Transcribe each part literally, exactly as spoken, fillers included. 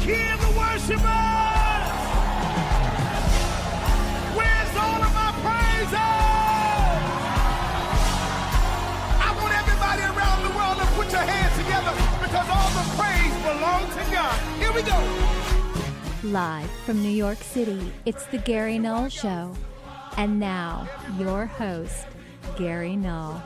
hear the worshipers? Where's all of my praises? I want everybody around the world to put your hands together because all the praise belongs to God. Here we go. Live from New York City, it's the Gary Null Show. And now, your host, Gary Null.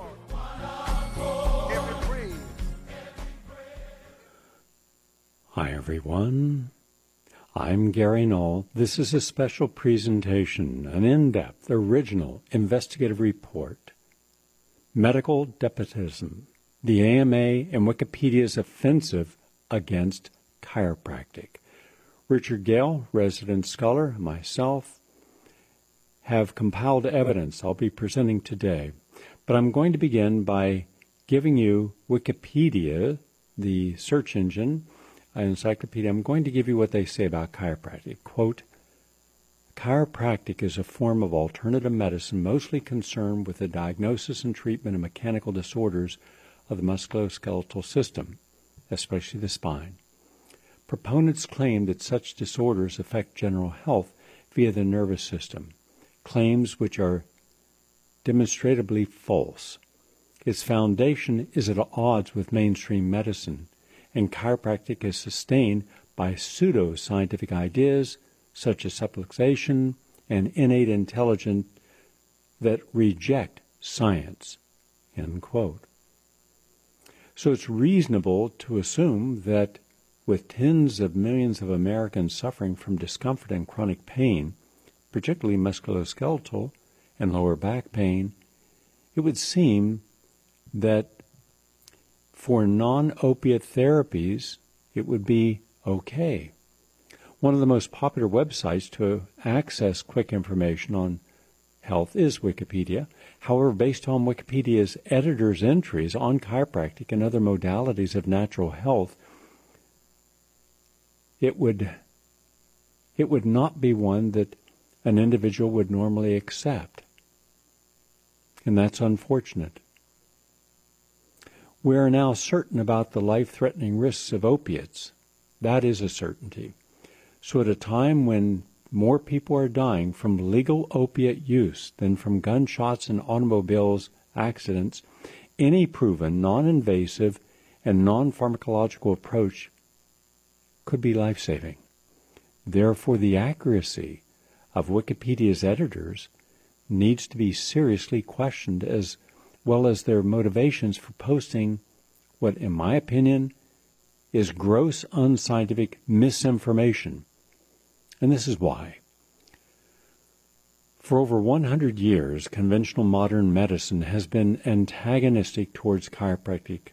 Hi, everyone. I'm Gary Null. This is a special presentation, an in-depth, original investigative report. Medical Despotism, the A M A and Wikipedia's offensive against chiropractic. Richard Gale, resident scholar, and myself have compiled evidence I'll be presenting today. But I'm going to begin by giving you Wikipedia, the search engine, an encyclopedia. I'm going to give you what they say about chiropractic. Quote, chiropractic is a form of alternative medicine mostly concerned with the diagnosis and treatment of mechanical disorders of the musculoskeletal system, especially the spine. Proponents claim that such disorders affect general health via the nervous system, claims which are demonstrably false. Its foundation is at odds with mainstream medicine, and chiropractic is sustained by pseudo-scientific ideas such as subluxation and innate intelligence that reject science, end quote. So it's reasonable to assume that with tens of millions of Americans suffering from discomfort and chronic pain, particularly musculoskeletal and lower back pain, it would seem that for non-opiate therapies, it would be okay. One of the most popular websites to access quick information on health is Wikipedia. However, based on Wikipedia's editor's entries on chiropractic and other modalities of natural health, it would, it would not be one that an individual would normally accept. And that's unfortunate. We are now certain about the life-threatening risks of opiates. That is a certainty. So at a time when more people are dying from legal opiate use than from gunshots and automobiles accidents, any proven, non-invasive, and non-pharmacological approach could be life-saving. Therefore, the accuracy of Wikipedia's editors needs to be seriously questioned, as well as their motivations for posting what, in my opinion, is gross unscientific misinformation. And this is why. For over one hundred years, conventional modern medicine has been antagonistic towards chiropractic.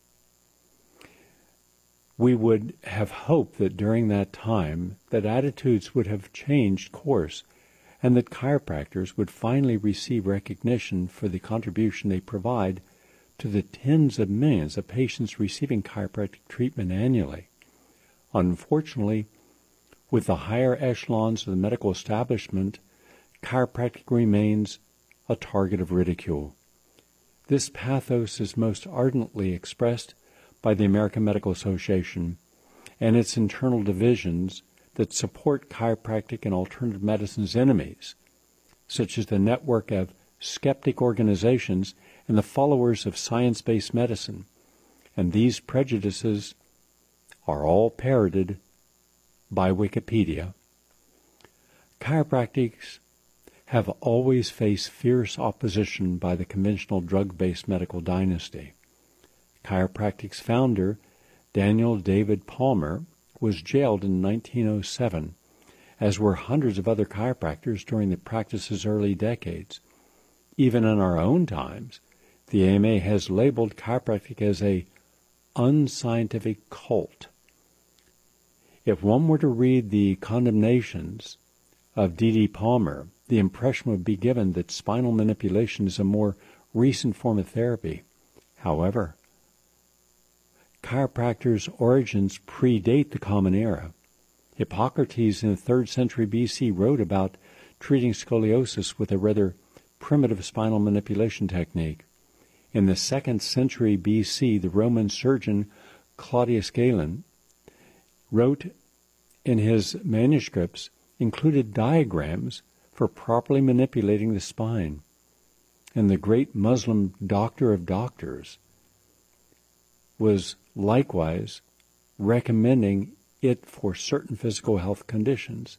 We would have hoped that during that time that attitudes would have changed course and that chiropractors would finally receive recognition for the contribution they provide to the tens of millions of patients receiving chiropractic treatment annually. Unfortunately, with the higher echelons of the medical establishment, chiropractic remains a target of ridicule. This pathos is most ardently expressed by the American Medical Association and its internal divisions that support chiropractic and alternative medicine's enemies, such as the network of skeptic organizations and the followers of science-based medicine. And these prejudices are all parroted by Wikipedia. Chiropractics have always faced fierce opposition by the conventional drug-based medical dynasty. Chiropractic's founder, Daniel David Palmer, was jailed in nineteen oh seven, as were hundreds of other chiropractors during the practice's early decades. Even in our own times, the A M A has labeled chiropractic as a unscientific cult. If one were to read the condemnations of D D Palmer, the impression would be given that spinal manipulation is a more recent form of therapy. However, chiropractors' origins predate the Common Era. Hippocrates in the third century B C wrote about treating scoliosis with a rather primitive spinal manipulation technique. In the second century B C, the Roman surgeon Claudius Galen wrote in his manuscripts included diagrams for properly manipulating the spine. And the great Muslim doctor of doctors was likewise recommending it for certain physical health conditions.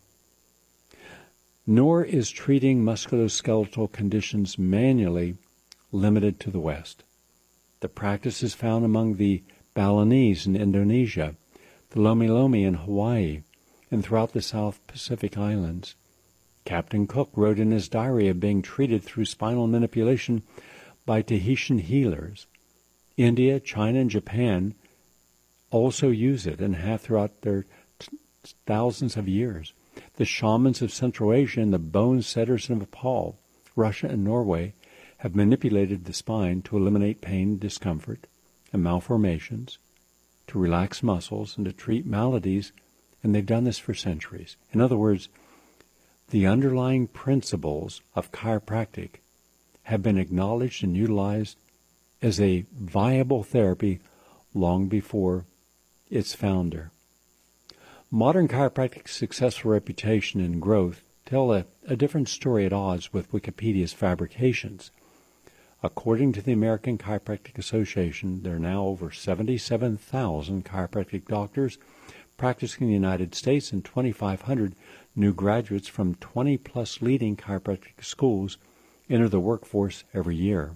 Nor is treating musculoskeletal conditions manually limited to the West. The practice is found among the Balinese in Indonesia, the Lomi Lomi in Hawaii, and throughout the South Pacific Islands. Captain Cook wrote in his diary of being treated through spinal manipulation by Tahitian healers. India, China, and Japan also use it and have throughout their t- thousands of years. The shamans of Central Asia and the bone setters of Nepal, Russia, and Norway have manipulated the spine to eliminate pain, discomfort, and malformations, to relax muscles, and to treat maladies, and they've done this for centuries. In other words, the underlying principles of chiropractic have been acknowledged and utilized as a viable therapy long before its founder. Modern chiropractic's successful reputation and growth tell a, a different story at odds with Wikipedia's fabrications. According to the American Chiropractic Association, there are now over seventy-seven thousand chiropractic doctors practicing in the United States, and twenty-five hundred new graduates from twenty plus leading chiropractic schools enter the workforce every year.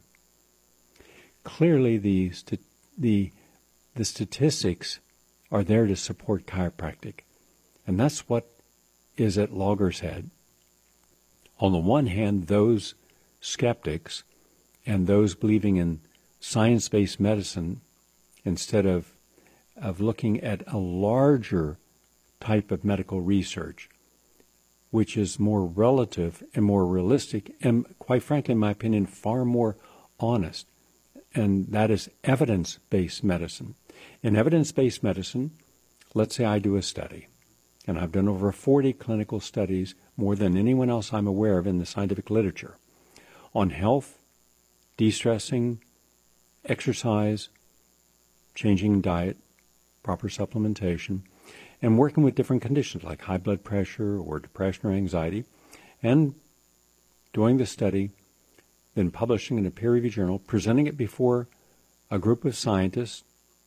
Clearly, the, st- the, the statistics are there to support chiropractic, and that's what is at logger's head. On the one hand, those skeptics and those believing in science-based medicine, instead of, of looking at a larger type of medical research, which is more relative and more realistic, and quite frankly, in my opinion, far more honest, and that is evidence-based medicine. In evidence-based medicine, let's say I do a study, and I've done over forty clinical studies, more than anyone else I'm aware of in the scientific literature, on health, de-stressing, exercise, changing diet, proper supplementation, and working with different conditions like high blood pressure or depression or anxiety, and doing the study, then publishing in a peer-reviewed journal, presenting it before a group of scientists.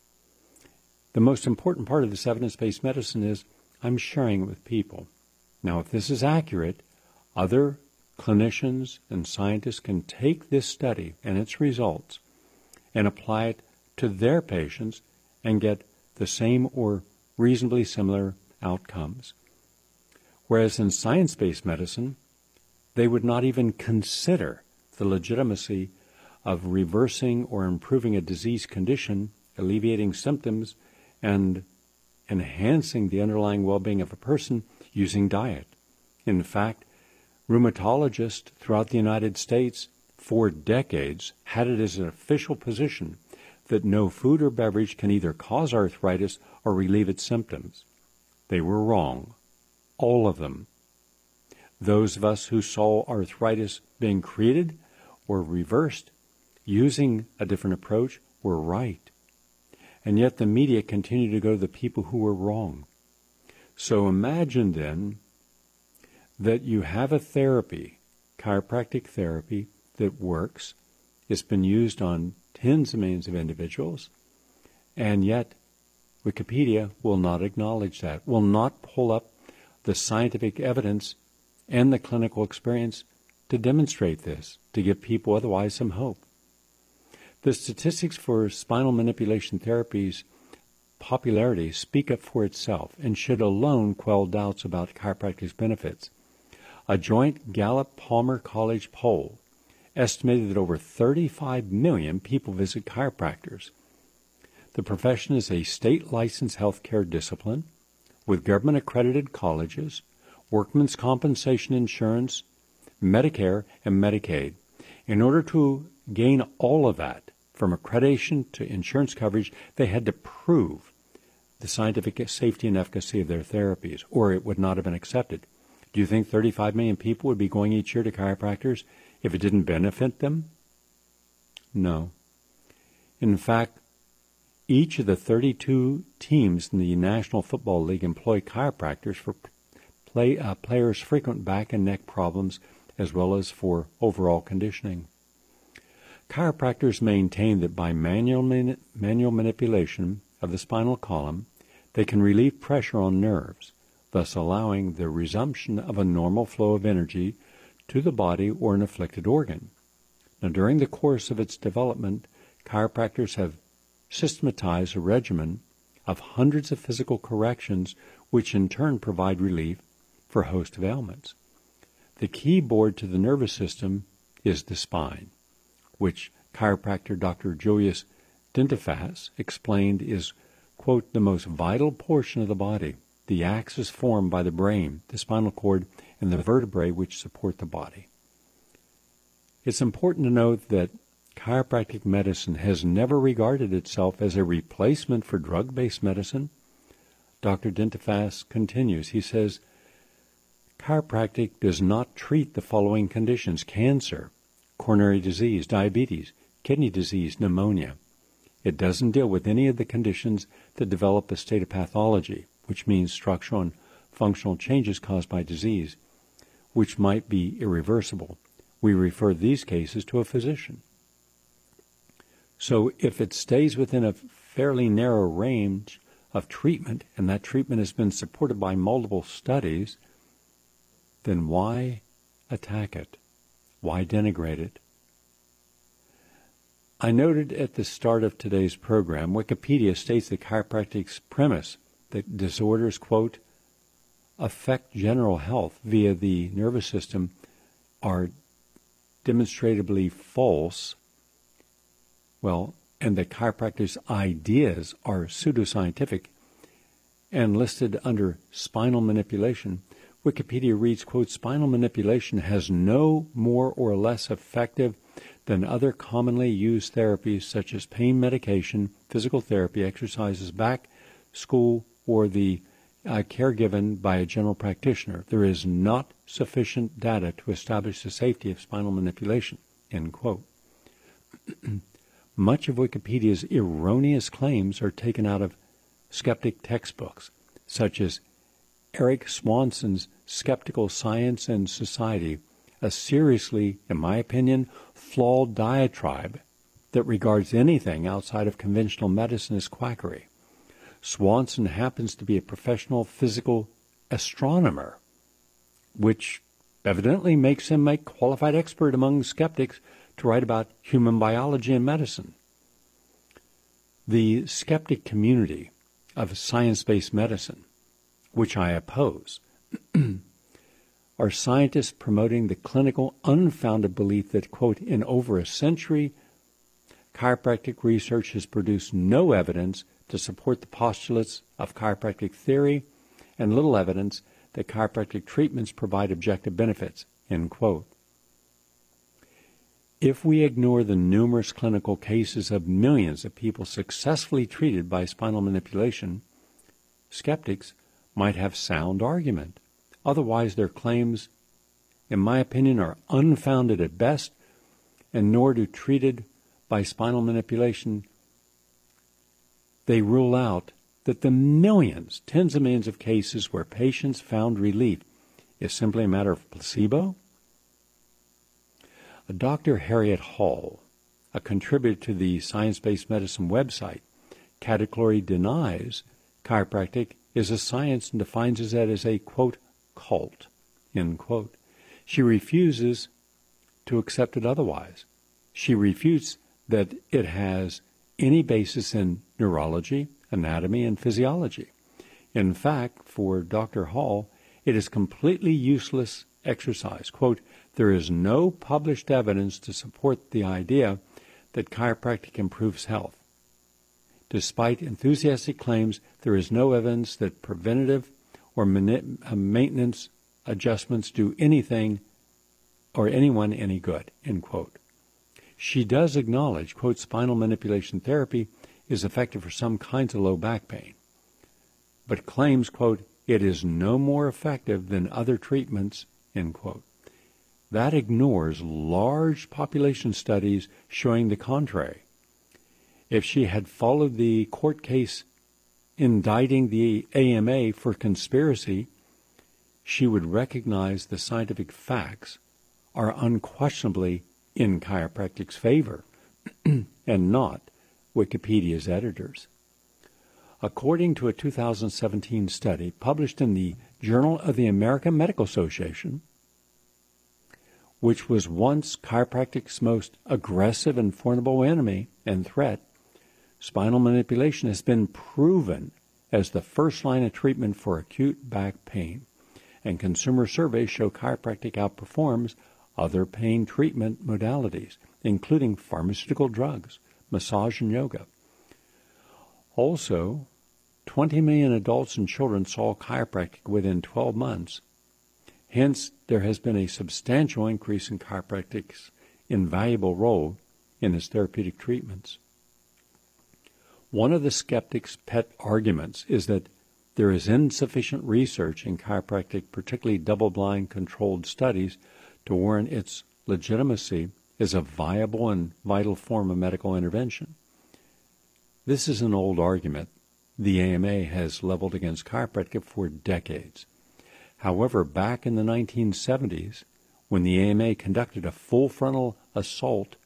The most important part of this evidence-based medicine is I'm sharing it with people. Now, if this is accurate, other clinicians and scientists can take this study and its results and apply it to their patients and get the same or reasonably similar outcomes. Whereas in science-based medicine, they would not even consider the legitimacy of reversing or improving a disease condition, alleviating symptoms, and enhancing the underlying well-being of a person using diet. In fact, rheumatologists throughout the United States for decades had it as an official position that no food or beverage can either cause arthritis or relieve its symptoms. They were wrong, all of them. Those of us who saw arthritis being created or reversed using a different approach were right. And yet the media continue to go to the people who were wrong. So imagine then that you have a therapy, chiropractic therapy, that works. It's been used on tens of millions of individuals, and yet Wikipedia will not acknowledge that, will not pull up the scientific evidence and the clinical experience to demonstrate this, to give people otherwise some hope. The statistics for spinal manipulation therapy's popularity speak up for itself and should alone quell doubts about chiropractic's benefits. A joint Gallup-Palmer College poll estimated that over thirty-five million people visit chiropractors. The profession is a state-licensed healthcare discipline with government-accredited colleges, workmen's compensation insurance, Medicare, and Medicaid. In order to gain all of that, from accreditation to insurance coverage, they had to prove the scientific safety and efficacy of their therapies, or it would not have been accepted. Do you think thirty-five million people would be going each year to chiropractors if it didn't benefit them? No. In fact, Each of the thirty-two teams in the National Football League employ chiropractors for play, uh, players' frequent back and neck problems as well as for overall conditioning. Chiropractors maintain that by manual, man- manual manipulation of the spinal column, they can relieve pressure on nerves, thus allowing the resumption of a normal flow of energy to the body or an afflicted organ. Now, during the course of its development, chiropractors have systematized a regimen of hundreds of physical corrections, which in turn provide relief for a host of ailments. The key board to the nervous system is the spine, which chiropractor Doctor Julius Dintifas explained is, quote, the most vital portion of the body, the axis formed by the brain, the spinal cord, and the vertebrae which support the body. It's important to note that chiropractic medicine has never regarded itself as a replacement for drug-based medicine. Doctor Dintifas continues. He says, chiropractic does not treat the following conditions: cancer, coronary disease, diabetes, kidney disease, pneumonia. It doesn't deal with any of the conditions that develop a state of pathology, which means structural and functional changes caused by disease, which might be irreversible. We refer these cases to a physician. So if it stays within a fairly narrow range of treatment, and that treatment has been supported by multiple studies, then why attack it? Why denigrate it? I noted at the start of today's program, Wikipedia states that chiropractic's premise that disorders, quote, affect general health via the nervous system are demonstrably false. Well, and that chiropractic's ideas are pseudoscientific and listed under spinal manipulation. Wikipedia reads, quote, spinal manipulation has no more or less effective than other commonly used therapies such as pain medication, physical therapy, exercises, back, school, or the uh, care given by a general practitioner. There is not sufficient data to establish the safety of spinal manipulation, end quote. Much of Wikipedia's erroneous claims are taken out of skeptic textbooks, such as Eric Swanson's Skeptical Science and Society, a seriously, in my opinion, flawed diatribe that regards anything outside of conventional medicine as quackery. Swanson happens to be a professional physical astronomer, which evidently makes him a qualified expert among skeptics to write about human biology and medicine. The skeptic community of science-based medicine, which I oppose, are scientists promoting the clinical, unfounded belief that, quote, in over a century, chiropractic research has produced no evidence to support the postulates of chiropractic theory and little evidence that chiropractic treatments provide objective benefits, end quote. If we ignore the numerous clinical cases of millions of people successfully treated by spinal manipulation, skeptics might have sound argument. Otherwise, their claims, in my opinion, are unfounded at best, and nor do treated by spinal manipulation. They rule out that the millions, tens of millions of cases where patients found relief is simply a matter of placebo. Doctor Harriet Hall, a contributor to the Science-Based Medicine website, categorically denies chiropractic is a science and defines it as a, quote, cult, end quote. She refuses to accept it otherwise. She refutes that it has any basis in neurology, anatomy, and physiology. In fact, for Doctor Hall, it is completely useless exercise. Quote, there is no published evidence to support the idea that chiropractic improves health. Despite enthusiastic claims, there is no evidence that preventative or maintenance adjustments do anything or anyone any good, end quote. She does acknowledge, quote, spinal manipulation therapy is effective for some kinds of low back pain, but claims, quote, it is no more effective than other treatments, end quote. That ignores large population studies showing the contrary. If she had followed the court case indicting the A M A for conspiracy, she would recognize the scientific facts are unquestionably in chiropractic's favor and not Wikipedia's editors. According to a two thousand seventeen study published in the Journal of the American Medical Association, which was once chiropractic's most aggressive and formidable enemy and threat, spinal manipulation has been proven as the first line of treatment for acute back pain, and consumer surveys show chiropractic outperforms other pain treatment modalities, including pharmaceutical drugs, massage, and yoga. Also, twenty million adults and children saw chiropractic within twelve months. Hence, there has been a substantial increase in chiropractic's invaluable role in its therapeutic treatments. One of the skeptics' pet arguments is that there is insufficient research in chiropractic, particularly double-blind controlled studies, to warrant its legitimacy as a viable and vital form of medical intervention. This is an old argument the A M A has leveled against chiropractic for decades. However, back in the nineteen seventies, when the A M A conducted a full frontal assault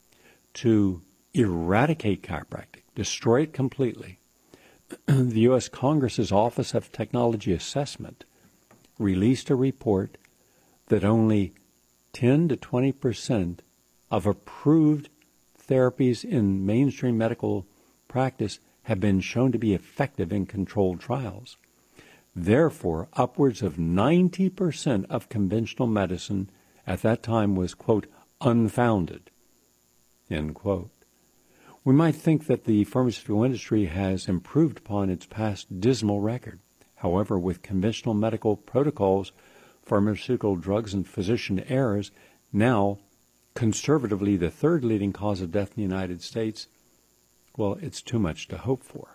to eradicate chiropractic, destroy it completely, the U S Congress's Office of Technology Assessment released a report that only ten to twenty percent of approved therapies in mainstream medical practice have been shown to be effective in controlled trials. Therefore, upwards of ninety percent of conventional medicine at that time was, quote, unfounded, end quote. We might think that the pharmaceutical industry has improved upon its past dismal record. However, with conventional medical protocols, pharmaceutical drugs, and physician errors now conservatively the third leading cause of death in the United States, well, it's too much to hope for.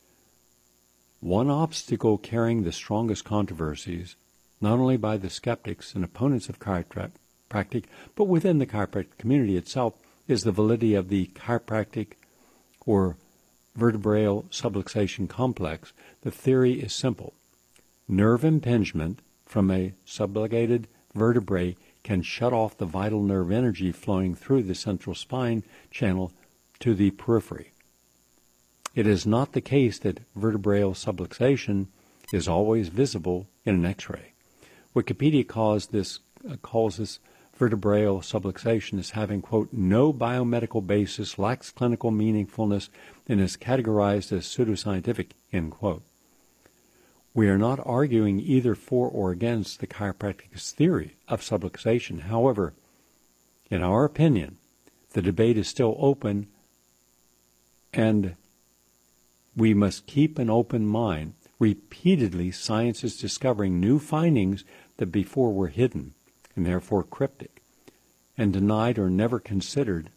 One obstacle carrying the strongest controversies, not only by the skeptics and opponents of chiropractic, but within the chiropractic community itself, is the validity of the chiropractic or vertebral subluxation complex. The theory is simple. Nerve impingement from a subluxated vertebrae can shut off the vital nerve energy flowing through the central spine channel to the periphery. It is not the case that vertebral subluxation is always visible in an X-ray. Wikipedia calls this, uh, calls this vertebral subluxation as having, quote, no biomedical basis, lacks clinical meaningfulness, and is categorized as pseudoscientific, end quote. We are not arguing either for or against the chiropractic's theory of subluxation. However, in our opinion, the debate is still open, and we must keep an open mind. Repeatedly, science is discovering new findings that before were hidden and therefore cryptic and denied or never considered.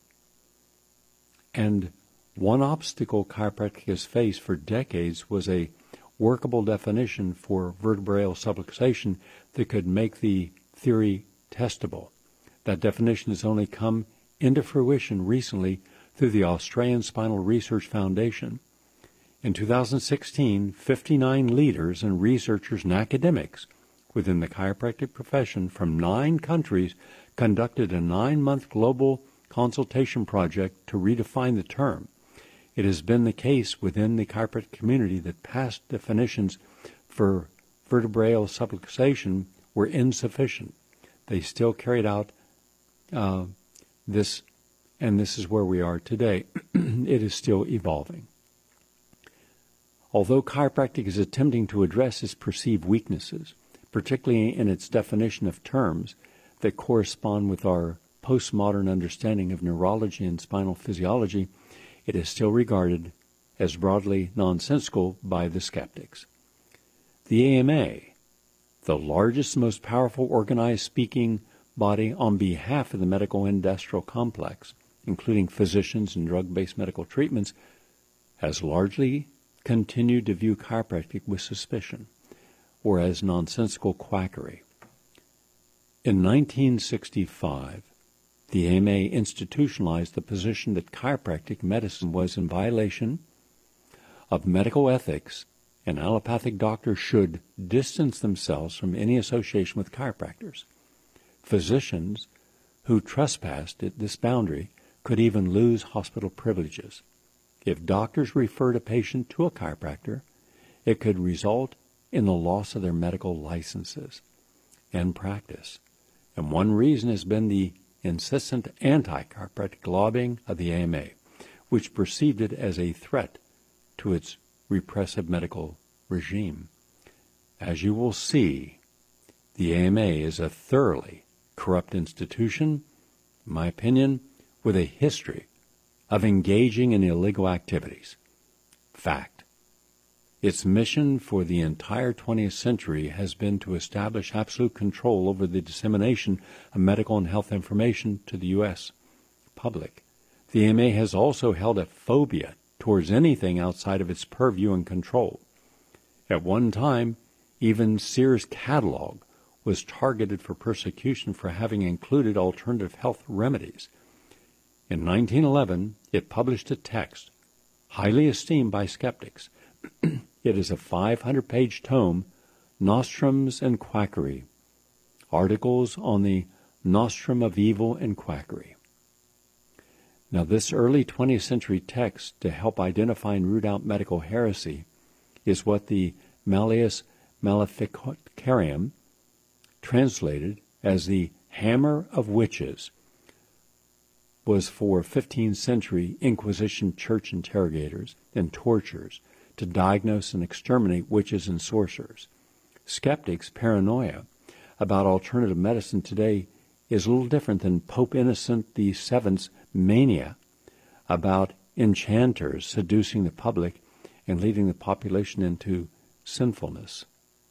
And one obstacle chiropractic has faced for decades was a workable definition for vertebral subluxation that could make the theory testable. That definition has only come into fruition recently through the Australian Spinal Research Foundation. In two thousand sixteen, fifty-nine leaders and researchers and academics within the chiropractic profession from nine countries conducted a nine-month global consultation project to redefine the term. It has been the case within the chiropractic community that past definitions for vertebral subluxation were insufficient. They still carried out uh, this, and this is where we are today. It is still evolving. Although chiropractic is attempting to address its perceived weaknesses, particularly in its definition of terms that correspond with our postmodern understanding of neurology and spinal physiology, it is still regarded as broadly nonsensical by the skeptics. The A M A, the largest, most powerful organized speaking body on behalf of the medical industrial complex, including physicians and drug-based medical treatments, has largely continued to view chiropractic with suspicion or as nonsensical quackery. In nineteen sixty-five, The A M A institutionalized the position that chiropractic medicine was in violation of medical ethics, and allopathic doctors should distance themselves from any association with chiropractors. Physicians who trespassed at this boundary could even lose hospital privileges. If doctors referred a patient to a chiropractor, it could result in the loss of their medical licenses and practice. And one reason has been the insistent anti-chiropractic lobbying of the A M A, which perceived it as a threat to its repressive medical regime. As you will see, the A M A is a thoroughly corrupt institution, in my opinion, with a history of engaging in illegal activities. Fact. Its mission for the entire twentieth century has been to establish absolute control over the dissemination of medical and health information to the U S public. The A M A has also held a phobia towards anything outside of its purview and control. At one time, even Sears' catalog was targeted for persecution for having included alternative health remedies. In nineteen eleven, it published a text highly esteemed by skeptics. It is a five hundred page tome, Nostrums and Quackery, articles on the nostrum of evil and quackery. Now, this early twentieth century text to help identify and root out medical heresy is what the Malleus Maleficarum, translated as the Hammer of Witches, was for fifteenth century Inquisition church interrogators and torturers to diagnose and exterminate witches and sorcerers. Skeptics' paranoia about alternative medicine today is a little different than Pope Innocent the Seventh's mania about enchanters seducing the public and leading the population into sinfulness.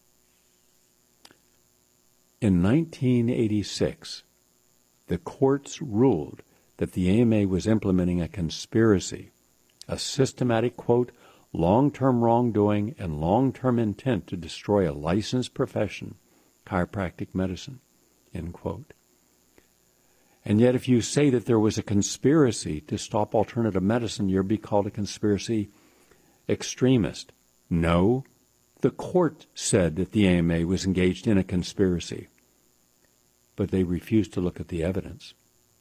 In nineteen eighty-six, the courts ruled that the A M A was implementing a conspiracy, a systematic, quote, long-term wrongdoing and long-term intent to destroy a licensed profession, chiropractic medicine, end quote. And yet if you say that there was a conspiracy to stop alternative medicine, you'll be called a conspiracy extremist. No, the court said that the A M A was engaged in a conspiracy, but they refused to look at the evidence.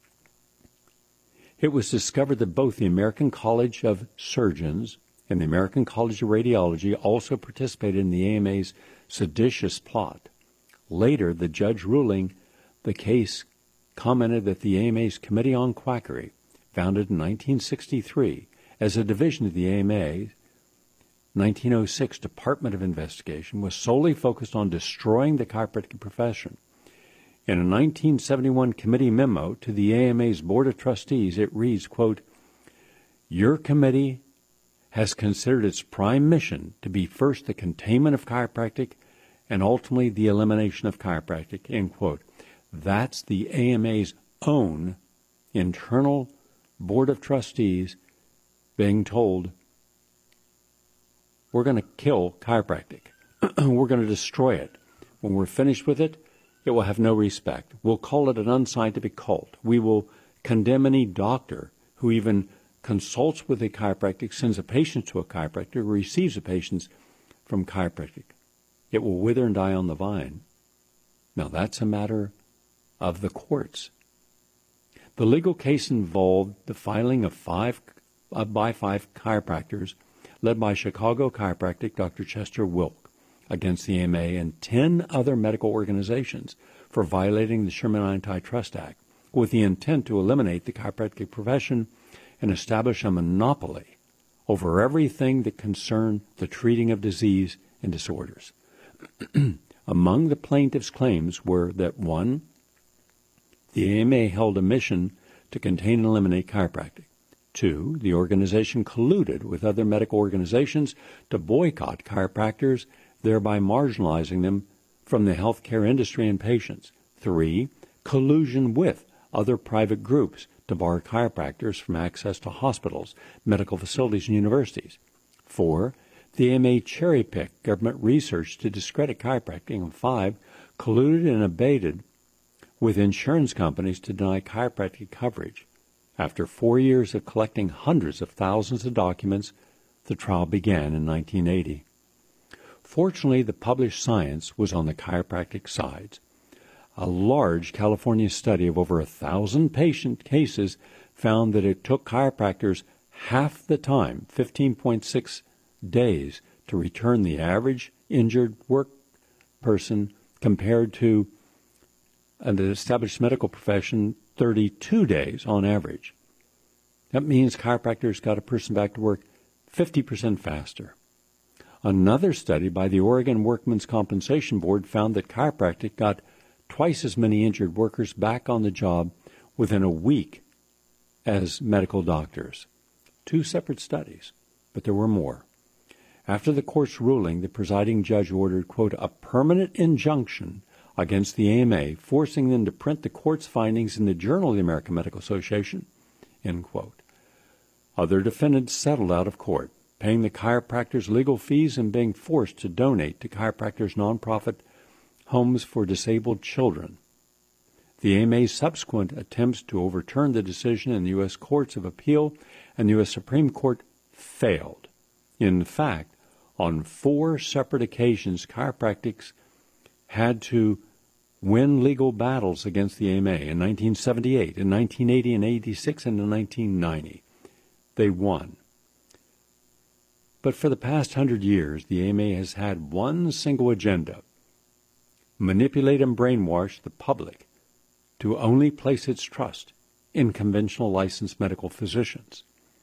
It was discovered that both the American College of Surgeons and the American College of Radiology also participated in the A M A's seditious plot. Later, the judge ruling the case commented that the A M A's Committee on Quackery, founded in nineteen sixty-three as a division of the A M A's nineteen oh six Department of Investigation, was solely focused on destroying the chiropractic profession. In a nineteen seventy-one committee memo to the A M A's Board of Trustees, it reads, quote, "Your committee has considered its prime mission to be first the containment of chiropractic and ultimately the elimination of chiropractic," end quote. That's the A M A's own internal Board of Trustees being told, we're going to kill chiropractic. We're going to destroy it. When we're finished with it, it will have no respect. We'll call it an unscientific cult. We will condemn any doctor who even consults with a chiropractic, sends a patient to a chiropractor, or receives a patient from chiropractic. It will wither and die on the vine. Now, that's a matter of the courts. The legal case involved the filing of five uh, by five chiropractors, led by Chicago chiropractic Doctor Chester Wilk, against the A M A and ten other medical organizations for violating the Sherman Antitrust Act, with the intent to eliminate the chiropractic profession and establish a monopoly over everything that concerned the treating of disease and disorders. Among the plaintiffs' claims were that, one, the A M A held a mission to contain and eliminate chiropractic. Two, the organization colluded with other medical organizations to boycott chiropractors, thereby marginalizing them from the healthcare industry and patients. Three, collusion with other private groups to bar chiropractors from access to hospitals, medical facilities, and universities. Four, the A M A cherry-picked government research to discredit chiropractic. And five, colluded and abated with insurance companies to deny chiropractic coverage. After four years of collecting hundreds of thousands of documents, the trial began in nineteen eighty. Fortunately, the published science was on the chiropractic side. A large California study of over a thousand patient cases found that it took chiropractors half the time, fifteen point six days, to return the average injured work person compared to an established medical profession, thirty-two days on average. That means chiropractors got a person back to work fifty percent faster. Another study by the Oregon Workmen's Compensation Board found that chiropractic got twice as many injured workers back on the job within a week as medical doctors. Two separate studies, but there were more. After the court's ruling, the presiding judge ordered, quote, a permanent injunction against the A M A, forcing them to print the court's findings in the Journal of the American Medical Association, end quote. Other defendants settled out of court, paying the chiropractors legal fees and being forced to donate to chiropractors' nonprofit Homes for Disabled Children. The A M A's subsequent attempts to overturn the decision in the U S Courts of Appeal and the U S Supreme Court failed. In fact, on four separate occasions, chiropractics had to win legal battles against the A M A in nineteen seventy-eight, in nineteen eighty, and eighty-six, and in nineteen ninety. They won. But for the past hundred years, the A M A has had one single agenda: manipulate and brainwash the public to only place its trust in conventional licensed medical physicians.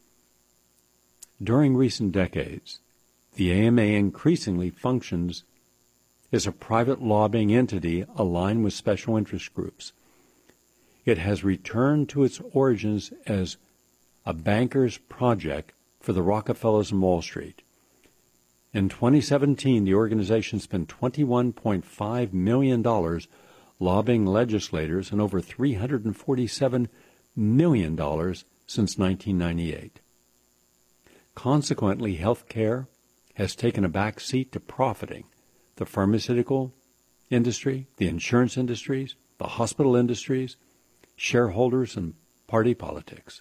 During recent decades, the A M A increasingly functions as a private lobbying entity aligned with special interest groups. It has returned to its origins as a banker's project for the Rockefellers and Wall Street. In twenty seventeen, the organization spent twenty-one point five million dollars lobbying legislators and over three hundred forty-seven million dollars since nineteen ninety-eight. Consequently, health care has taken a back seat to profiting the pharmaceutical industry, the insurance industries, the hospital industries, shareholders, and party politics.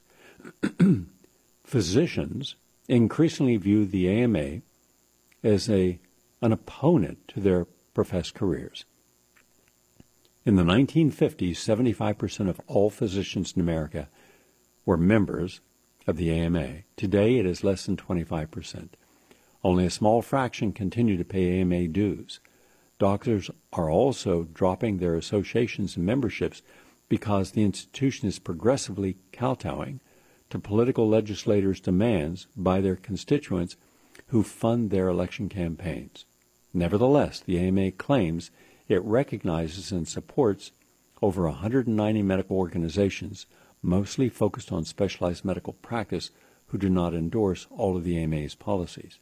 Physicians increasingly view the A M A as a, an opponent to their professed careers. In the nineteen fifties, seventy-five percent of all physicians in America were members of the A M A. Today, it is less than twenty-five percent. Only a small fraction continue to pay A M A dues. Doctors are also dropping their associations and memberships because the institution is progressively kowtowing to political legislators' demands by their constituents who fund their election campaigns. Nevertheless, the A M A claims it recognizes and supports over one hundred ninety medical organizations, mostly focused on specialized medical practice, who do not endorse all of the A M A's policies.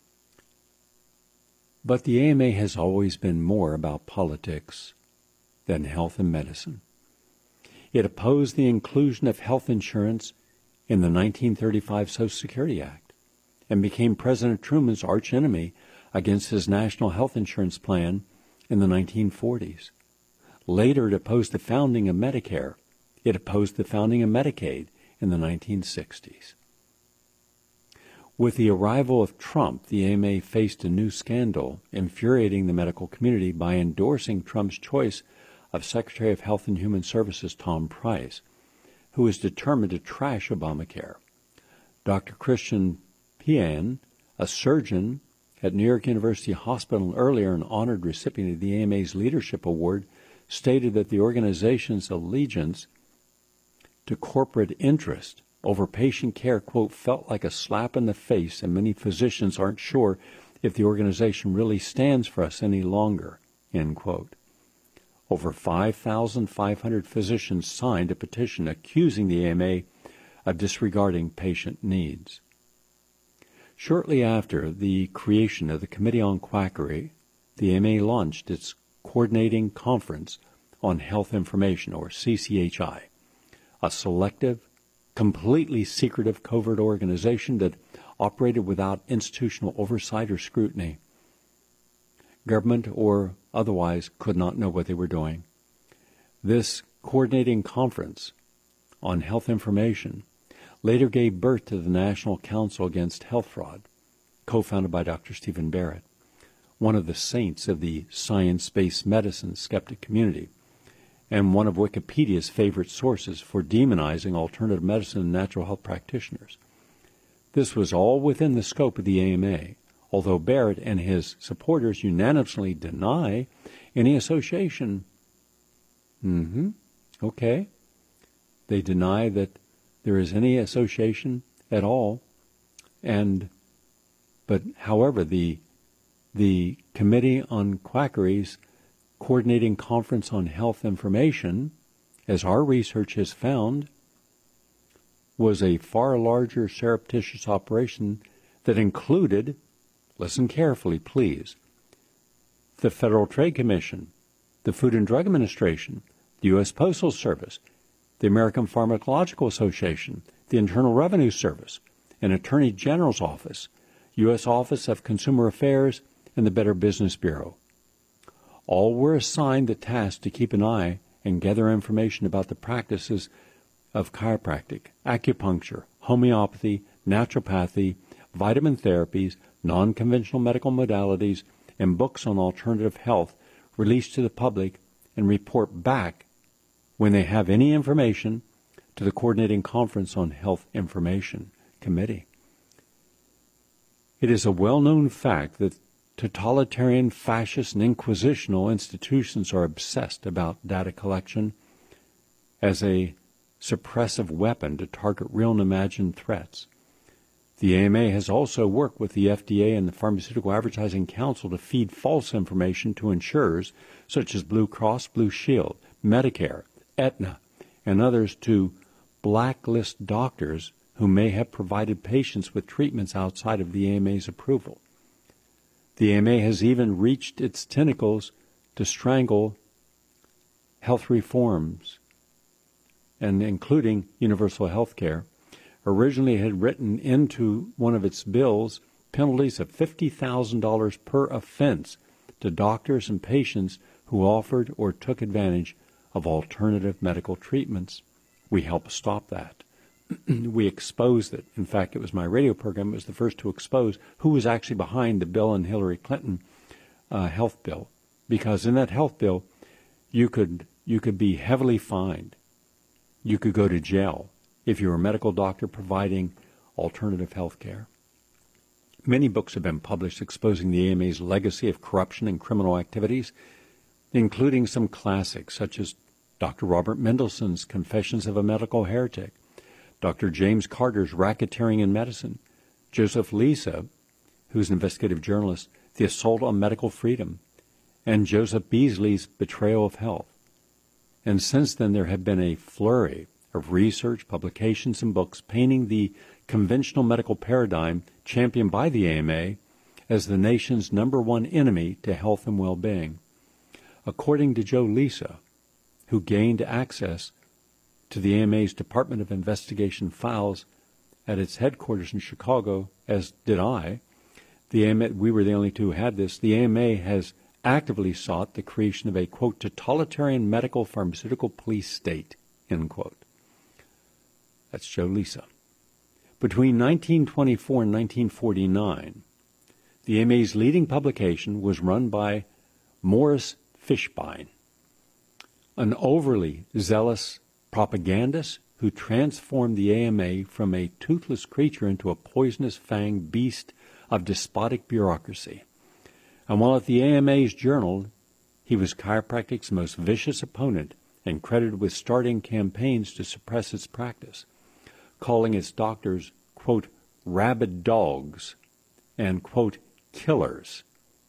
But the A M A has always been more about politics than health and medicine. It opposed the inclusion of health insurance in the nineteen thirty-five Social Security Act and became President Truman's archenemy against his national health insurance plan in the nineteen forties. Later, it opposed the founding of Medicare. It opposed the founding of Medicaid in the nineteen sixties. With the arrival of Trump, the A M A faced a new scandal, infuriating the medical community by endorsing Trump's choice of Secretary of Health and Human Services Tom Price, who was determined to trash Obamacare. Doctor Christian Pian, a surgeon at New York University Hospital, earlier an honored recipient of the A M A's Leadership Award, stated that the organization's allegiance to corporate interest over patient care, quote, felt like a slap in the face, and many physicians aren't sure if the organization really stands for us any longer, end quote. Over five thousand five hundred physicians signed a petition accusing the A M A of disregarding patient needs. Shortly after the creation of the Committee on Quackery, the A M A launched its Coordinating Conference on Health Information, or C C H I, a selective, completely secretive covert organization that operated without institutional oversight or scrutiny. Government or otherwise could not know what they were doing. This coordinating conference on health information later gave birth to the National Council Against Health Fraud, co-founded by Doctor Stephen Barrett, one of the saints of the science-based medicine skeptic community, and one of Wikipedia's favorite sources for demonizing alternative medicine and natural health practitioners. This was all within the scope of the A M A, although Barrett and his supporters unanimously deny any association. Mm-hmm. Okay. They deny that there is any association at all. And, but however, the, the Committee on Quackery's Coordinating Conference on Health Information, as our research has found, was a far larger surreptitious operation that included, listen carefully, please, the Federal Trade Commission, the Food and Drug Administration, the U S Postal Service, the American Pharmacological Association, the Internal Revenue Service, an Attorney General's Office, U S Office of Consumer Affairs, and the Better Business Bureau. All were assigned the task to keep an eye and gather information about the practices of chiropractic, acupuncture, homeopathy, naturopathy, vitamin therapies, non-conventional medical modalities, and books on alternative health released to the public, and report back when they have any information to the Coordinating Conference on Health Information Committee. It is a well-known fact that totalitarian, fascist, and inquisitional institutions are obsessed about data collection as a suppressive weapon to target real and imagined threats. The A M A has also worked with the F D A and the Pharmaceutical Advertising Council to feed false information to insurers such as Blue Cross Blue Shield, Medicare, Aetna, and others to blacklist doctors who may have provided patients with treatments outside of the A M A's approval. The A M A has even reached its tentacles to strangle health reforms, and including universal health care. Originally had written into one of its bills penalties of fifty thousand dollars per offense to doctors and patients who offered or took advantage of alternative medical treatments. We helped stop that. We exposed it. In fact, it was my radio program that was the first to expose who was actually behind the Bill and Hillary Clinton uh, health bill. Because in that health bill, you could you could be heavily fined. You could go to jail if you're a medical doctor providing alternative health care. Many books have been published exposing the A M A's legacy of corruption and criminal activities, including some classics such as Doctor Robert Mendelssohn's Confessions of a Medical Heretic, Doctor James Carter's Racketeering in Medicine, Joseph Lisa, who's an investigative journalist, The Assault on Medical Freedom, and Joseph Beasley's Betrayal of Health. And since then there have been a flurry of research, publications, and books painting the conventional medical paradigm championed by the A M A as the nation's number one enemy to health and well-being. According to Joe Lisa, who gained access to the A M A's Department of Investigation files at its headquarters in Chicago, as did I, the A M A, we were the only two who had this, the A M A has actively sought the creation of a, quote, totalitarian medical pharmaceutical police state, end quote. That's Joe Lisa. Between nineteen twenty-four and nineteen forty-nine, the A M A's leading publication was run by Morris Fishbein, an overly zealous propagandist who transformed the A M A from a toothless creature into a poisonous fanged beast of despotic bureaucracy. And while at the A M A's journal, he was chiropractic's most vicious opponent and credited with starting campaigns to suppress its practice, calling its doctors, quote, rabid dogs and, quote, killers.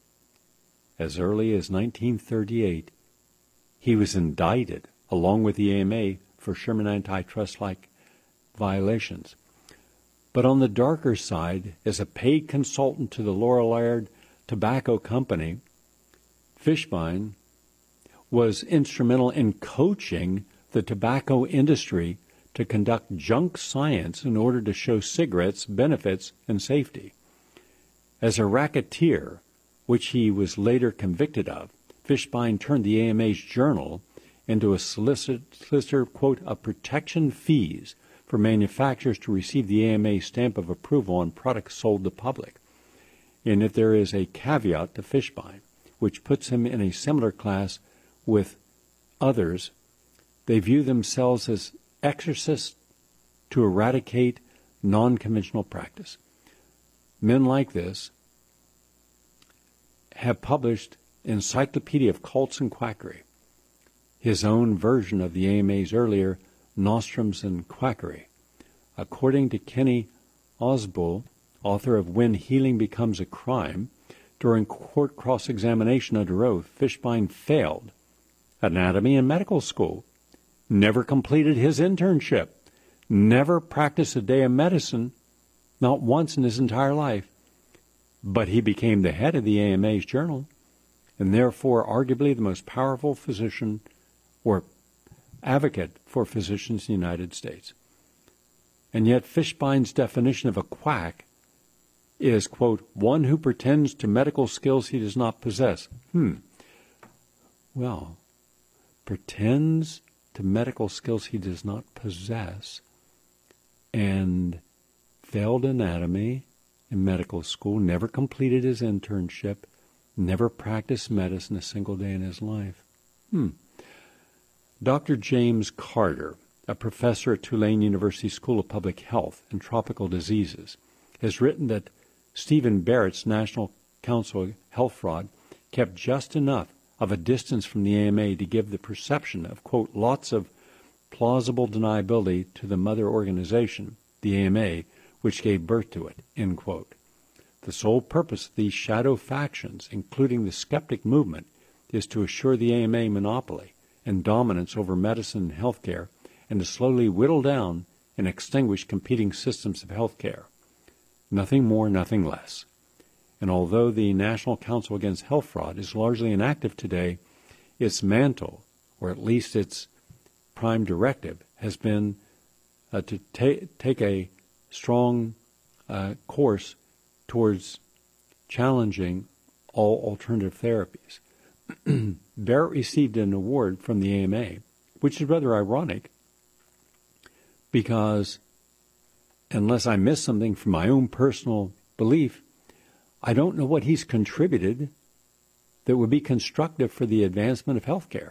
As early as nineteen thirty-eight, he was indicted, along with the A M A, for Sherman antitrust-like violations. But on the darker side, as a paid consultant to the Lorillard Tobacco Company, Fishbein was instrumental in coaching the tobacco industry to conduct junk science in order to show cigarettes' benefits and safety. As a racketeer, which he was later convicted of, Fishbein turned the A M A's journal into a solicitor, quote, of protection fees for manufacturers to receive the A M A stamp of approval on products sold to public. And if there is a caveat to Fishbein, which puts him in a similar class with others, they view themselves as exorcists to eradicate non-conventional practice. Men like this have published Encyclopedia of Cults and Quackery, his own version of the A M A's earlier Nostrums and Quackery. According to Kenny Osbull, author of When Healing Becomes a Crime, during court cross-examination under oath, Fishbein failed anatomy and medical school, never completed his internship, never practiced a day of medicine, not once in his entire life. But he became the head of the A M A's journal, and therefore arguably the most powerful physician or advocate for physicians in the United States. And yet Fishbein's definition of a quack is, quote, one who pretends to medical skills he does not possess. Hmm. Well, pretends to medical skills he does not possess and failed anatomy in medical school, never completed his internship, never practiced medicine a single day in his life. Hmm. Doctor James Carter, a professor at Tulane University School of Public Health and Tropical Diseases, has written that Stephen Barrett's National Council of Health Fraud kept just enough of a distance from the A M A to give the perception of, quote, lots of plausible deniability to the mother organization, the A M A, which gave birth to it, end quote. The sole purpose of these shadow factions, including the skeptic movement, is to assure the A M A monopoly and dominance over medicine and health care, and to slowly whittle down and extinguish competing systems of health care. Nothing more, nothing less. And although the National Council Against Health Fraud is largely inactive today, its mantle, or at least its prime directive, has been uh, to ta- take a strong uh, course towards challenging all alternative therapies. Barrett received an award from the A M A, which is rather ironic because unless I miss something from my own personal belief, I don't know what he's contributed that would be constructive for the advancement of healthcare.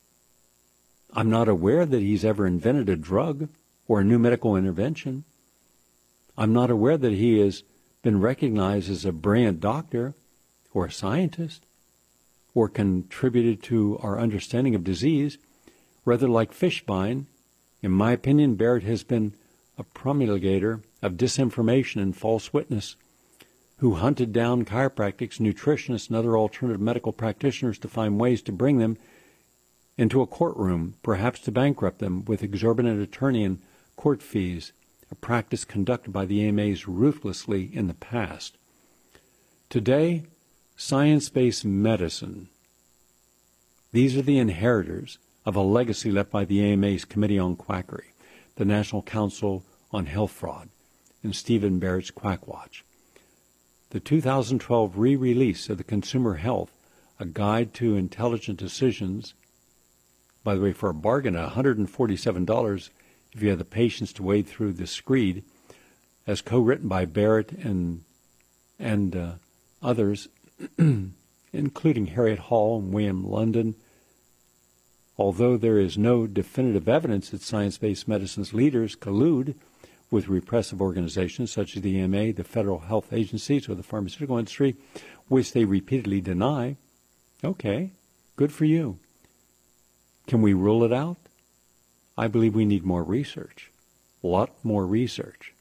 I'm not aware that he's ever invented a drug or a new medical intervention. I'm not aware that he has been recognized as a brilliant doctor or a scientist or contributed to our understanding of disease. Rather, like Fishbein, in my opinion, Barrett has been a promulgator of disinformation and false witness who hunted down chiropractics, nutritionists, and other alternative medical practitioners to find ways to bring them into a courtroom, perhaps to bankrupt them with exorbitant attorney and court fees, a practice conducted by the A M As ruthlessly in the past. Today, science-based medicine. These are the inheritors of a legacy left by the A M A's Committee on Quackery, the National Council on Health Fraud, and Stephen Barrett's Quackwatch. The two thousand twelve re-release of the Consumer Health, A Guide to Intelligent Decisions, by the way, for a bargain of one hundred forty-seven dollars if you have the patience to wade through the screed, as co-written by Barrett and and uh, others, including Harriet Hall and William London. Although there is no definitive evidence that science-based medicine's leaders collude with repressive organizations such as the A M A, the federal health agencies, or the pharmaceutical industry, which they repeatedly deny, okay, good for you. Can we rule it out? I believe we need more research, a lot more research.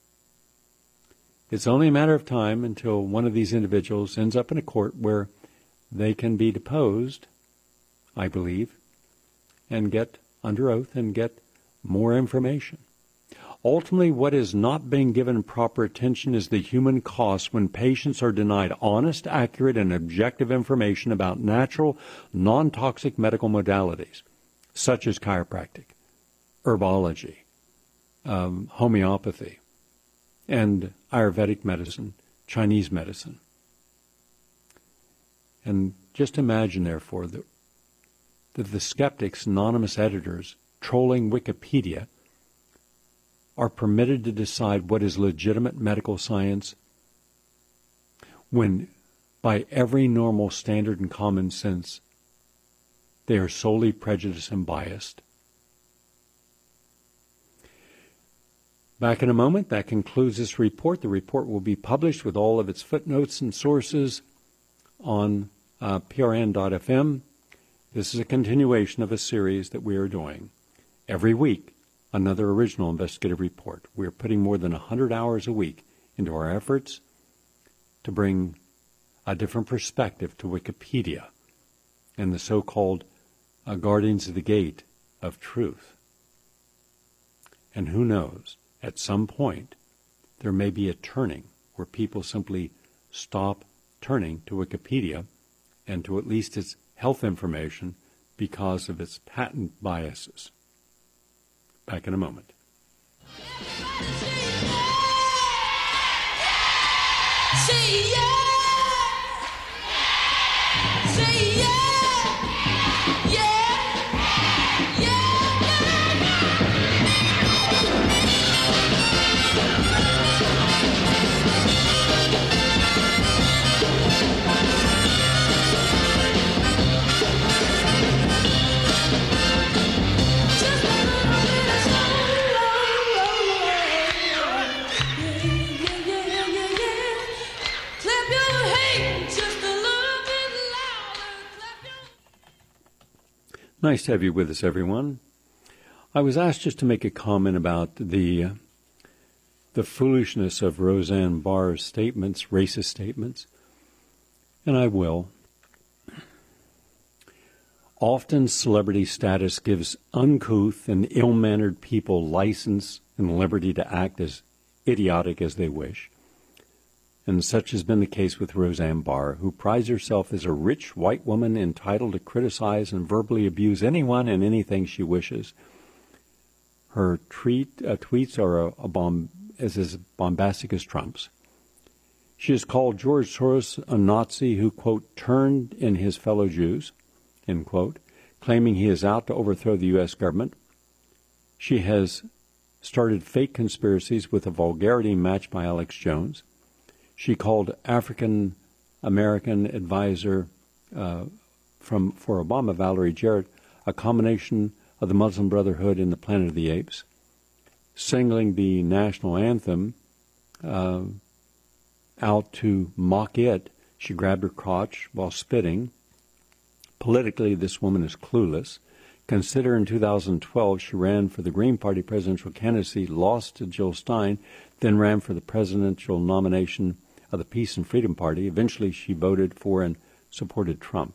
It's only a matter of time until one of these individuals ends up in a court where they can be deposed, I believe, and get under oath and get more information. Ultimately, what is not being given proper attention is the human cost when patients are denied honest, accurate, and objective information about natural, non-toxic medical modalities, such as chiropractic, herbology, um, homeopathy, and Ayurvedic medicine, Chinese medicine. And just imagine, therefore, that that the skeptics, anonymous editors, trolling Wikipedia are permitted to decide what is legitimate medical science when, by every normal standard and common sense, they are solely prejudiced and biased. Back in a moment. That concludes this report. The report will be published with all of its footnotes and sources on uh, P R N dot F M. This is a continuation of a series that we are doing every week. Another original investigative report. We are putting more than one hundred hours a week into our efforts to bring a different perspective to Wikipedia and the so-called uh, guardians of the gate of truth. And who knows, at some point, there may be a turning where people simply stop turning to Wikipedia and to at least its health information because of its patent biases. Back in a moment. Say yeah! Say yeah! Yeah! Yeah! Nice to have you with us, everyone. I was asked just to make a comment about the uh, the foolishness of Roseanne Barr's statements, racist statements, and I will. Often celebrity status gives uncouth and ill-mannered people license and liberty to act as idiotic as they wish. And such has been the case with Roseanne Barr, who prides herself as a rich white woman entitled to criticize and verbally abuse anyone and anything she wishes. Her tweet, uh, tweets are a, a bomb, as, as bombastic as Trump's. She has called George Soros a Nazi who, quote, turned in his fellow Jews, end quote, claiming he is out to overthrow the U S government. She has started fake conspiracies with a vulgarity matched by Alex Jones. She called African American advisor uh, from for Obama, Valerie Jarrett, a combination of the Muslim Brotherhood and the Planet of the Apes, singling the national anthem uh, out to mock it. She grabbed her crotch while spitting. Politically, this woman is clueless. Consider in two thousand twelve she ran for the Green Party presidential candidacy, lost to Jill Stein, then ran for the presidential nomination of the Peace and Freedom Party. Eventually, she voted for and supported Trump.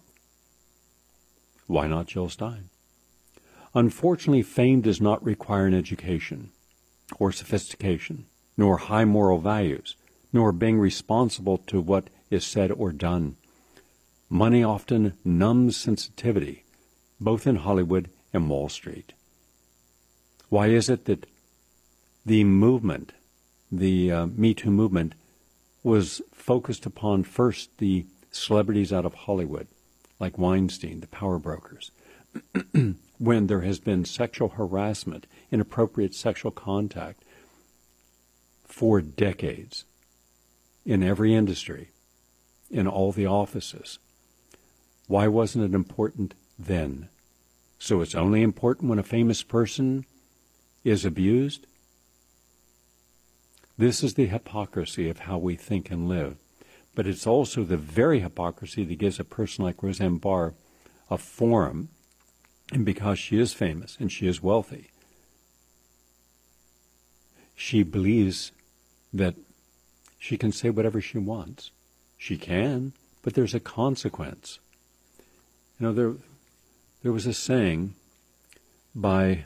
Why not Jill Stein? Unfortunately, fame does not require an education or sophistication, nor high moral values, nor being responsible to what is said or done. Money often numbs sensitivity, both in Hollywood and Wall Street. Why is it that the movement, the uh, Me Too movement, was focused upon first the celebrities out of Hollywood, like Weinstein, the power brokers, when there has been sexual harassment, inappropriate sexual contact for decades in every industry, in all the offices? Why wasn't it important then? So it's only important when a famous person is abused? This is the hypocrisy of how we think and live. But it's also the very hypocrisy that gives a person like Roseanne Barr a forum, and because she is famous and she is wealthy, she believes that she can say whatever she wants. She can, but there's a consequence. You know, there, there was a saying by,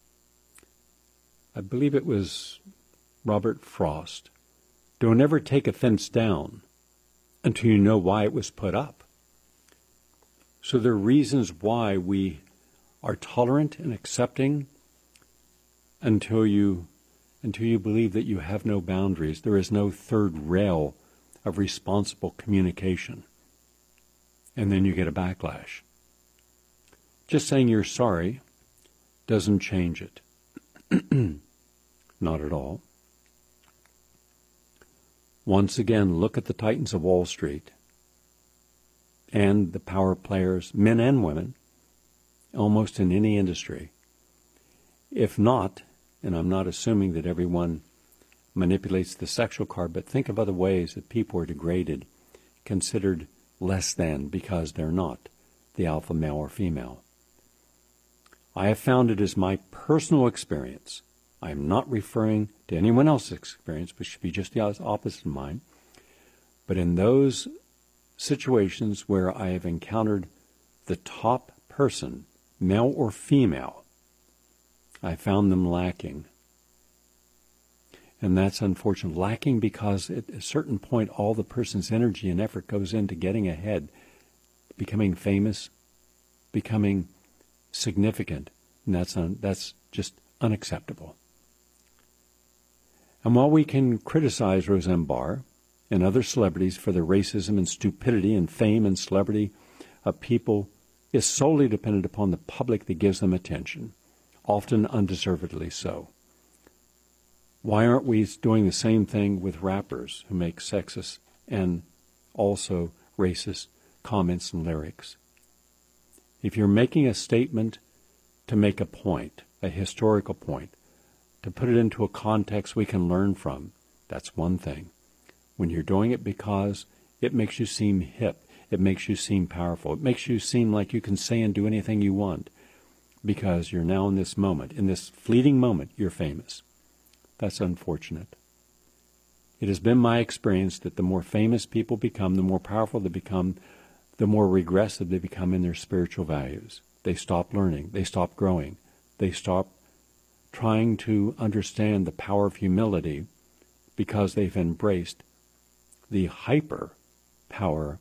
I believe it was Robert Frost, don't ever take a fence down until you know why it was put up. So there are reasons why we are tolerant and accepting until you until you believe that you have no boundaries. There is no third rail of responsible communication. And then you get a backlash. Just saying you're sorry doesn't change it. Not at all. Once again, look at the titans of Wall Street and the power players, men and women, almost in any industry. If not, and I'm not assuming that everyone manipulates the sexual card, but think of other ways that people are degraded, considered less than because they're not the alpha male or female. I have found it as my personal experience. I am not referring to anyone else's experience, which should be just the opposite of mine. But in those situations where I have encountered the top person, male or female, I found them lacking. And that's unfortunate. Lacking because at a certain point, all the person's energy and effort goes into getting ahead, becoming famous, becoming significant. And that's, un- that's just unacceptable. And while we can criticize Roseanne Barr and other celebrities for their racism and stupidity and fame and celebrity of people is solely dependent upon the public that gives them attention, often undeservedly so. Why aren't we doing the same thing with rappers who make sexist and also racist comments and lyrics? If you're making a statement to make a point, a historical point, to put it into a context we can learn from, that's one thing. When you're doing it because it makes you seem hip, it makes you seem powerful, it makes you seem like you can say and do anything you want because you're now in this moment, in this fleeting moment, you're famous. That's unfortunate. It has been my experience that the more famous people become, the more powerful they become, the more regressive they become in their spiritual values. They stop learning. They stop growing. They stop trying to understand the power of humility because they've embraced the hyper power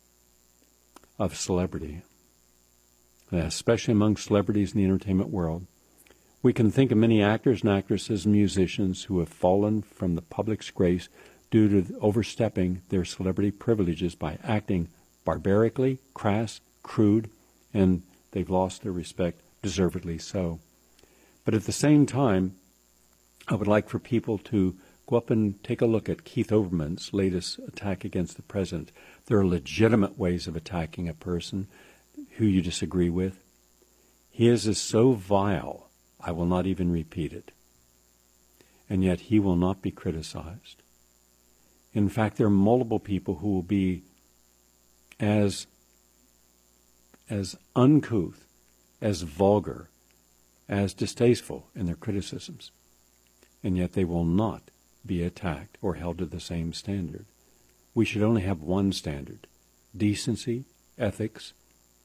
of celebrity, especially among celebrities in the entertainment world. We can think of many actors and actresses and musicians who have fallen from the public's grace due to overstepping their celebrity privileges by acting barbarically, crass, crude, and they've lost their respect, deservedly so. But at the same time, I would like for people to go up and take a look at Keith Olbermann's latest attack against the president. There are legitimate ways of attacking a person who you disagree with. His is so vile, I will not even repeat it. And yet he will not be criticized. In fact, there are multiple people who will be as, as uncouth, as vulgar, as distasteful in their criticisms. And yet they will not be attacked or held to the same standard. We should only have one standard: decency, ethics,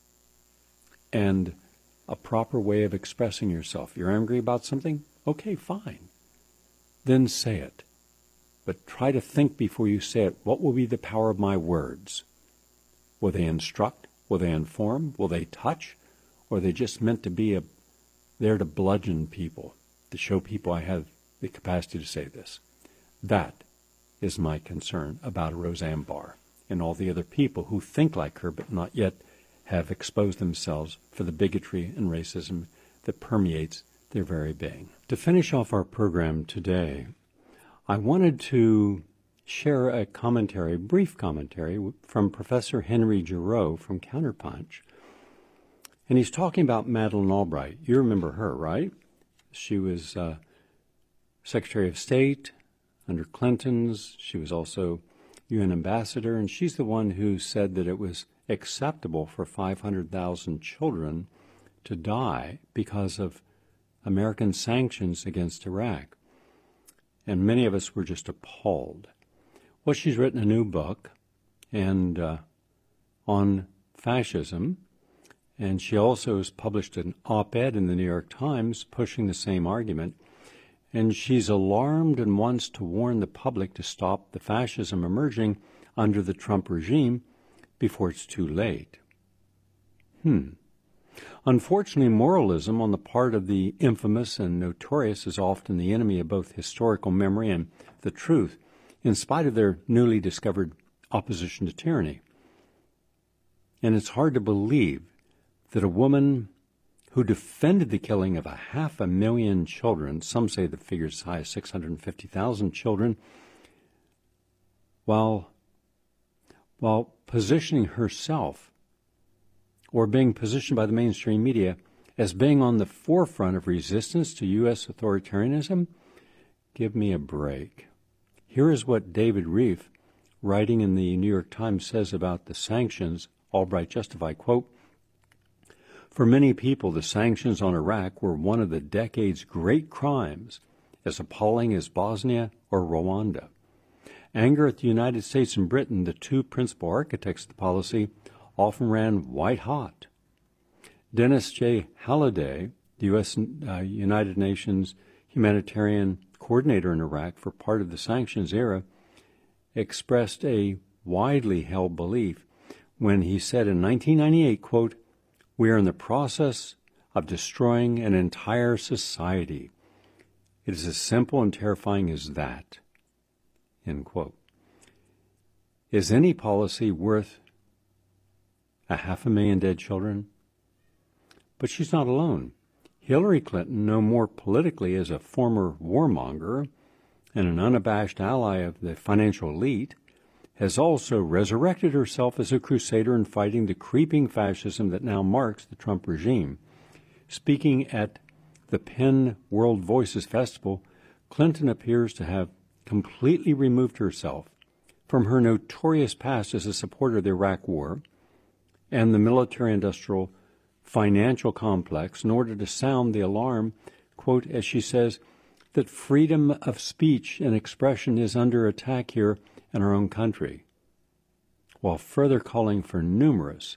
and a proper way of expressing yourself. You're angry about something? Okay, fine. Then say it. But try to think before you say it, what will be the power of my words? Will they instruct? Will they inform? Will they touch? Or are they just meant to be a, there to bludgeon people, to show people I have the capacity to say this? That is my concern about Roseanne Barr and all the other people who think like her but not yet have exposed themselves for the bigotry and racism that permeates their very being. To finish off our program today, I wanted to share a commentary, a brief commentary, from Professor Henry Giroux from Counterpunch. And he's talking about Madeleine Albright. You remember her, right? She was uh, Secretary of State under Clinton's. She was also U N ambassador, and she's the one who said that it was acceptable for five hundred thousand children to die because of American sanctions against Iraq. And many of us were just appalled. Well, she's written a new book and uh, on fascism, and she also has published an op-ed in the New York Times pushing the same argument. And she's alarmed and wants to warn the public to stop the fascism emerging under the Trump regime before it's too late. Hmm. Unfortunately, moralism on the part of the infamous and notorious is often the enemy of both historical memory and the truth, in spite of their newly discovered opposition to tyranny. And it's hard to believe that a woman who defended the killing of a half a million children, some say the figure is as high as six hundred fifty thousand children, while, while positioning herself, or being positioned by the mainstream media, as being on the forefront of resistance to U S authoritarianism? Give me a break. Here is what David Reif, writing in the New York Times, says about the sanctions Albright justified. Quote, "For many people, the sanctions on Iraq were one of the decade's great crimes, as appalling as Bosnia or Rwanda. Anger at the United States and Britain, the two principal architects of the policy, often ran white hot. Dennis J. Halliday, the U S Uh, United Nations humanitarian coordinator in Iraq for part of the sanctions era, expressed a widely held belief when he said in nineteen ninety-eight, quote, 'We are in the process of destroying an entire society. It is as simple and terrifying as that,' end quote. Is any policy worth a half a million dead children? But she's not alone. Hillary Clinton, known more politically as a former warmonger and an unabashed ally of the financial elite, has also resurrected herself as a crusader in fighting the creeping fascism that now marks the Trump regime. Speaking at the Penn World Voices Festival, Clinton appears to have completely removed herself from her notorious past as a supporter of the Iraq War and the military-industrial financial complex in order to sound the alarm, quote, as she says, that freedom of speech and expression is under attack here in our own country, while further calling for numerous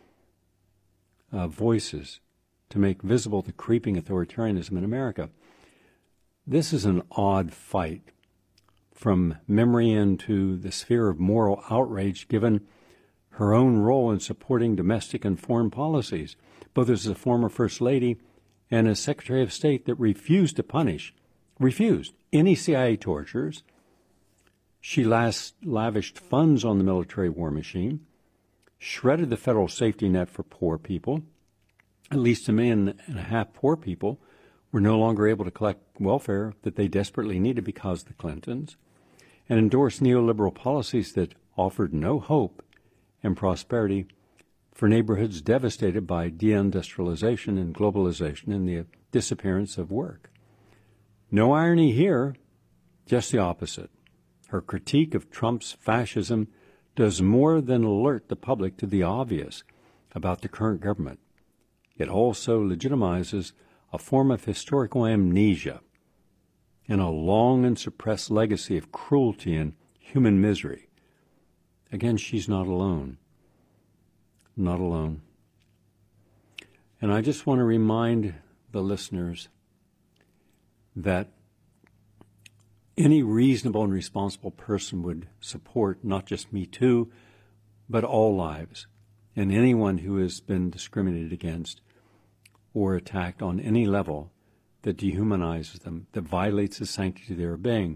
uh, voices to make visible the creeping authoritarianism in America. This is an odd fight from memory into the sphere of moral outrage, given her own role in supporting domestic and foreign policies, both as a former First Lady and as Secretary of State, that refused to punish, refused any C I A tortures. She last lavished funds on the military war machine, shredded the federal safety net for poor people. At least a million and a half poor people were no longer able to collect welfare that they desperately needed because of the Clintons, and endorsed neoliberal policies that offered no hope and prosperity for neighborhoods devastated by deindustrialization and globalization and the disappearance of work. No irony here, just the opposite. Her critique of Trump's fascism does more than alert the public to the obvious about the current government. It also legitimizes a form of historical amnesia and a long and suppressed legacy of cruelty and human misery. Again, she's not alone. Not alone. And I just want to remind the listeners that any reasonable and responsible person would support not just Me Too, but all lives, and anyone who has been discriminated against or attacked on any level that dehumanizes them, that violates the sanctity of their being.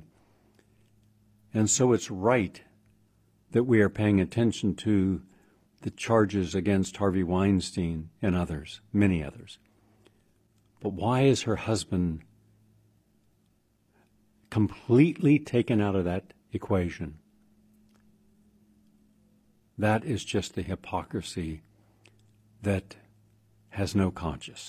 And so it's right that we are paying attention to the charges against Harvey Weinstein and others, many others. But why is her husband completely taken out of that equation? That is just the hypocrisy that has no conscience.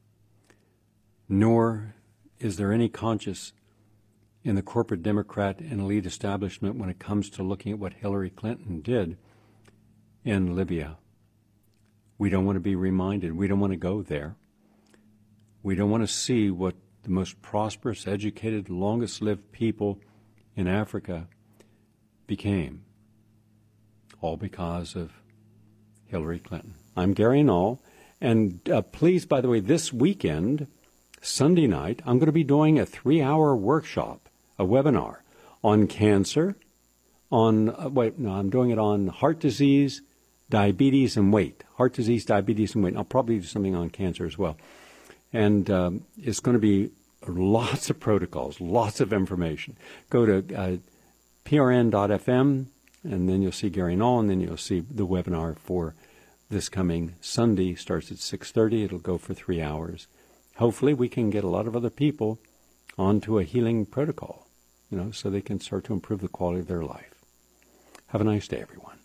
Nor is there any conscience in the corporate Democrat and elite establishment when it comes to looking at what Hillary Clinton did in Libya. We don't want to be reminded. We don't want to go there. We don't want to see what the most prosperous, educated, longest-lived people in Africa became, all because of Hillary Clinton. I'm Gary Null, and uh, please, by the way, this weekend, Sunday night, I'm going to be doing a three-hour workshop, a webinar on cancer, on, uh, wait, no, I'm doing it on heart disease, diabetes, and weight. Heart disease, diabetes, and weight. I'll probably do something on cancer as well. And um, it's going to be lots of protocols, lots of information. Go to uh, P R N dot F M, and then you'll see Gary Null, and then you'll see the webinar for this coming Sunday starts at six thirty. It'll go for three hours. Hopefully we can get a lot of other people onto a healing protocol, you know, so they can start to improve the quality of their life. Have a nice day, everyone.